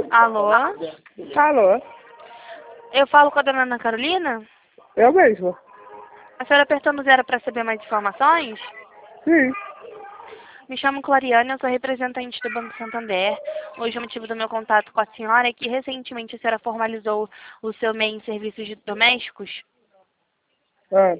Alô? Alô? Eu falo com a dona Ana Carolina? Eu mesmo. A senhora apertou no 0 para saber mais informações? Sim. Me chamo Clariane, eu sou representante do Banco Santander. Hoje o motivo do meu contato com a senhora é que recentemente a senhora formalizou o seu MEI em serviços domésticos. Ah.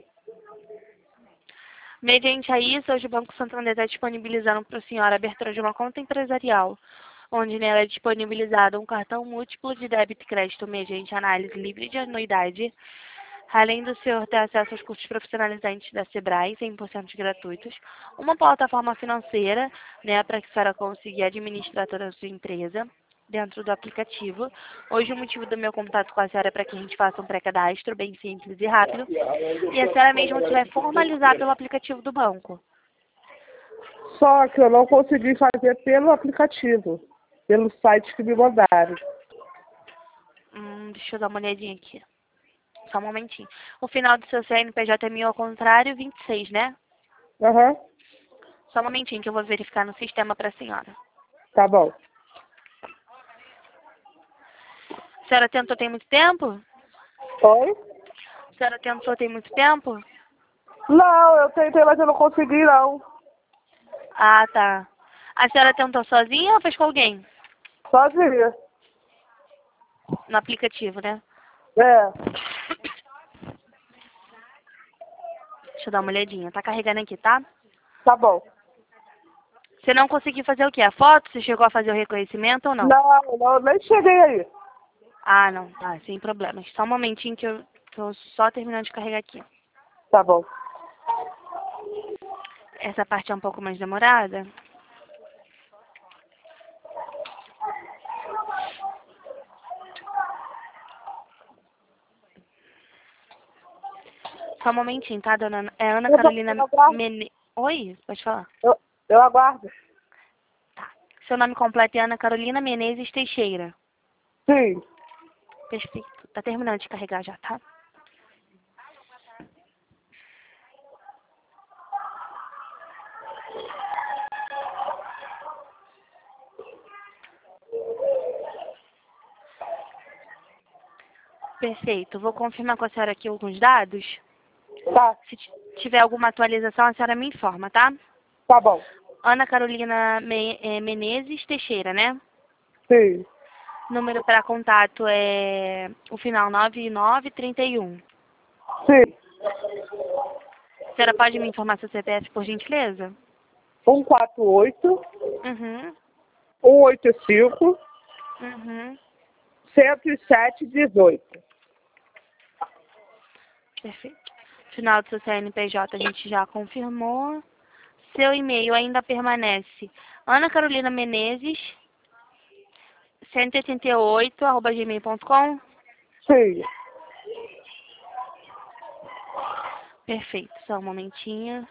Mediante a isso, hoje o Banco Santander está disponibilizando para a senhora a abertura de uma conta empresarial, onde nela é disponibilizado um cartão múltiplo de débito e crédito mediante análise livre de anuidade, além do senhor ter acesso aos cursos profissionalizantes da Sebrae, 100% gratuitos, uma plataforma financeira, para que a senhora consiga administrar toda a sua empresa dentro do aplicativo. Hoje o motivo do meu contato com a senhora é para que a gente faça um pré-cadastro bem simples e rápido, e a senhora mesmo se vai formalizar pelo aplicativo do banco. Só que eu não consegui fazer pelo aplicativo, pelo site que me mandaram. Deixa eu dar uma olhadinha aqui. Só um momentinho. O final do seu CNPJ é 1000 ao contrário, 26, né? Aham. Só um momentinho que eu vou verificar no sistema para a senhora. Tá bom. A senhora tentou tem muito tempo? Oi? A senhora tentou tem muito tempo? Não, eu tentei, mas eu não consegui, não. Ah, tá. A senhora tentou sozinha ou fez com alguém? Sozinha. No aplicativo, né? É. Deixa eu dar uma olhadinha. Tá carregando aqui, tá? Tá bom. Você não conseguiu fazer o quê? A foto? Você chegou a fazer o reconhecimento ou não? Não, nem cheguei aí. Ah, não. Tá, sem problemas. Só um momentinho que eu tô só terminando de carregar aqui. Tá bom. Essa parte é um pouco mais demorada. Só um momentinho, tá, dona Ana? É Ana Carolina Eu aguardo. Oi? Pode falar. Eu aguardo. Tá. Seu nome completo é Ana Carolina Menezes Teixeira. Sim. Perfeito. Tá terminando de carregar já, tá? Perfeito. Vou confirmar com a senhora aqui alguns dados. Tá. Se tiver alguma atualização, a senhora me informa, tá? Tá bom. Ana Carolina Menezes Teixeira, né? Sim. Número para contato é o final 9931. Sim. A senhora pode me informar seu CPF, por gentileza? 148 Uhum. 185 Uhum. 107 18. Perfeito. Final do seu CNPJ a gente já confirmou. Seu e-mail ainda permanece Ana Carolina Menezes 188@gmail.com. Sim. Perfeito. Só um momentinho.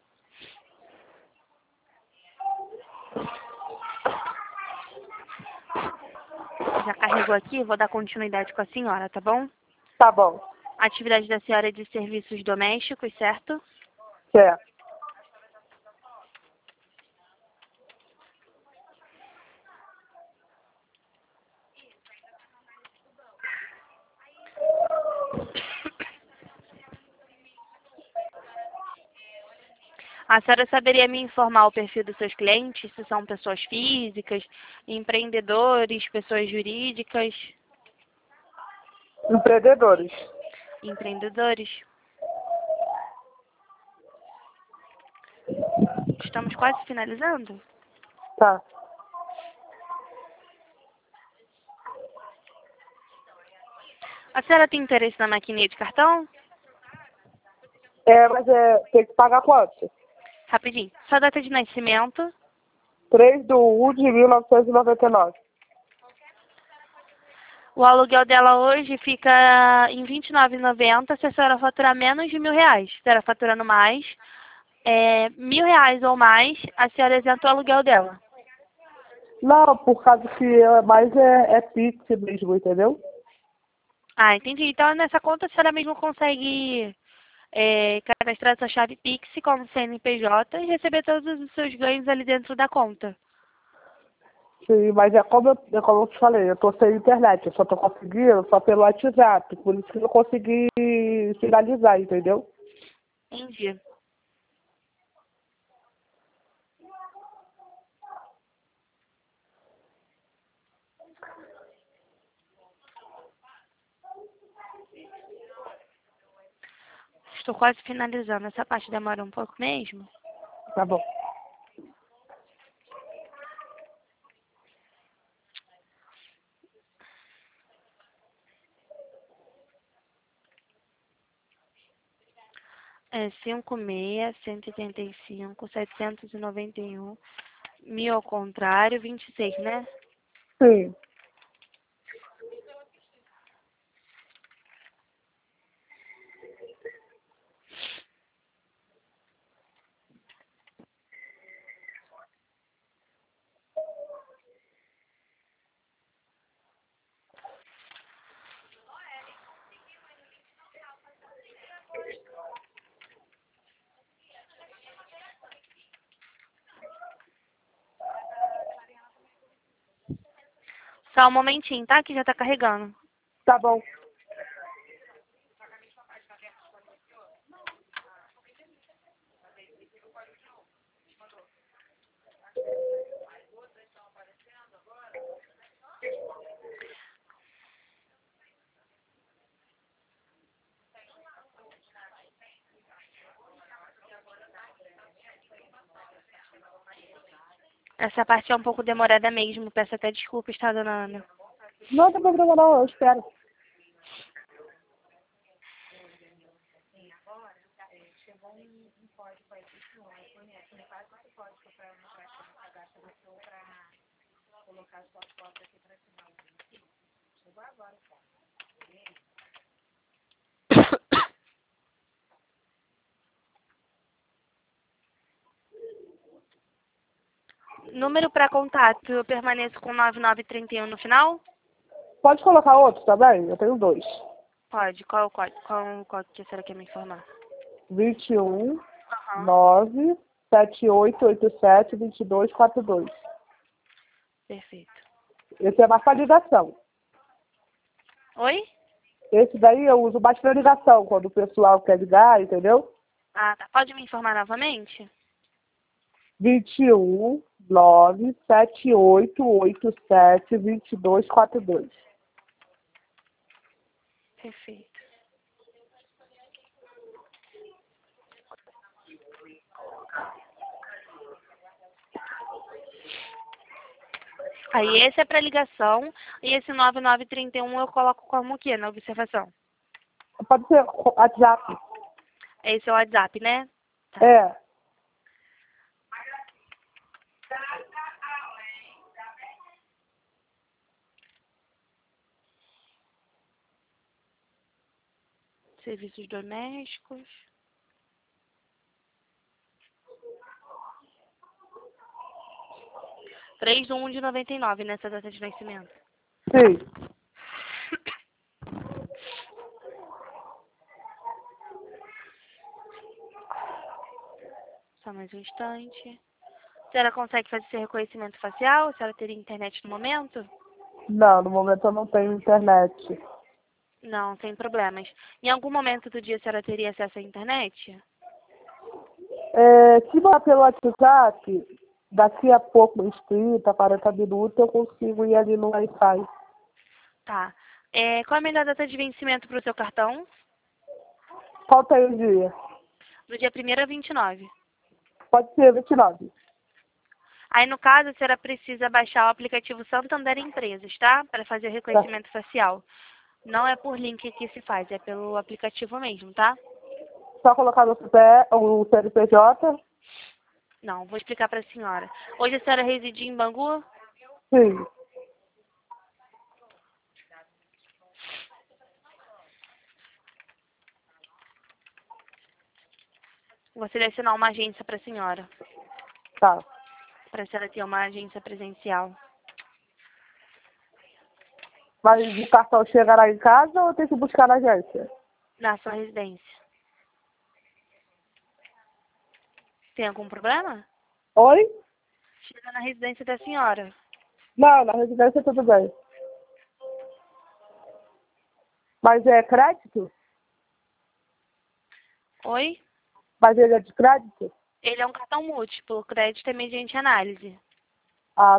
Já carregou aqui, vou dar continuidade com a senhora, tá bom? Tá bom. A atividade da senhora é de serviços domésticos, certo? Certo. A senhora saberia me informar o perfil dos seus clientes? Se são pessoas físicas, empreendedores, pessoas jurídicas, Empreendedores. empreendedores? Estamos quase finalizando? Tá. A senhora tem interesse na maquininha de cartão? Mas tem que pagar quanto? Rapidinho. Sua data de nascimento, 3/1/1999. o aluguel dela hoje fica em R$ 29,90 se a senhora faturar menos de R$ 1.000. Se a senhora faturando mais, R$ 1.000 ou mais, a senhora isenta o aluguel dela. Não, por causa que mais é Pix mesmo, entendeu? Ah, entendi. Então, nessa conta, a senhora mesmo consegue cadastrar sua chave Pix como CNPJ e receber todos os seus ganhos ali dentro da conta. Sim, mas como eu te falei, eu tô sem internet, eu só tô conseguindo só pelo WhatsApp, por isso que eu não consegui finalizar, entendeu? Entendi. Estou quase finalizando. Essa parte demora um pouco mesmo. Tá bom. É 56, 185, 791, 1000 ao contrário, 26, né? Sim. Só um momentinho, tá? Que já tá carregando. Tá bom. Essa parte é um pouco demorada mesmo. Peço até desculpas, tá, dona Ana? Não tem problema não, eu espero. Número para contato, eu permaneço com 9931 no final? Pode colocar outro também? Eu tenho dois. Pode. Qual o código? Qual o código que a senhora quer me informar? 21 Aham. 9 7887 2242. Perfeito. Esse é mais para ligação. Oi? Esse daí eu uso mais para ligação, quando o pessoal quer ligar, entendeu? Ah, tá. Pode me informar novamente? 21 9 7887 2242. Perfeito. Aí esse é para ligação e esse 9931 eu coloco como o quê na observação? Pode ser WhatsApp. Esse é o WhatsApp, né? Tá. É. Serviços domésticos. 3/1/99 nessa data de nascimento. Sim. Só mais um instante. A senhora consegue fazer esse reconhecimento facial? A senhora teria internet no momento? Não, no momento eu não tenho internet. Não, sem problemas. Em algum momento do dia a senhora teria acesso à internet? Se mandar pelo WhatsApp, daqui a pouco, uns 30, 40 minutos, eu consigo ir ali no Wi-Fi. Tá. Qual a melhor data de vencimento para o seu cartão? Falta aí o dia. Do dia 1º a 29. Pode ser 29. Aí, no caso, a senhora precisa baixar o aplicativo Santander Empresas, tá? Para fazer o Tá. reconhecimento facial. Não é por link que se faz, é pelo aplicativo mesmo, tá? Só colocar no o CNPJ? Não, vou explicar para a senhora. Hoje a senhora reside em Bangu? Sim. Vou selecionar uma agência para a senhora. Tá. Para a senhora ter uma agência presencial. Mas o cartão chegará em casa ou eu tenho que buscar na agência? Na sua residência. Tem algum problema? Oi? Chega na residência da senhora. Não, na residência tudo bem. Mas é crédito? Oi? Mas ele é de crédito? Ele é um cartão múltiplo, crédito é mediante análise. Ah,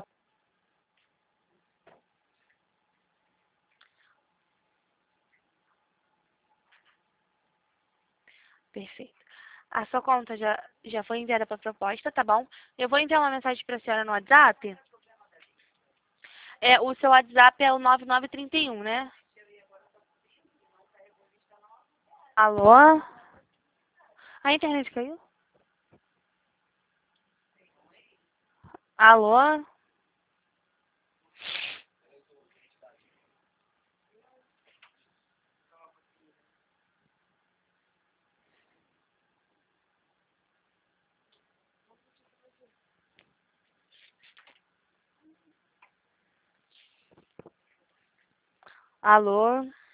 Perfeito. A sua conta já foi enviada para a proposta, tá bom? Eu vou enviar uma mensagem para a senhora no WhatsApp. O seu WhatsApp é o 9931, né? Alô? A internet caiu? Alô? Alô?